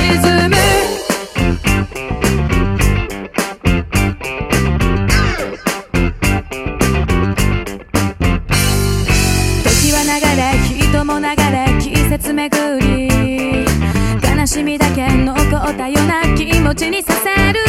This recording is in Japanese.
沈む時は流れ人も流れ季節巡り悲しみだけ残ったような気持ちにさせる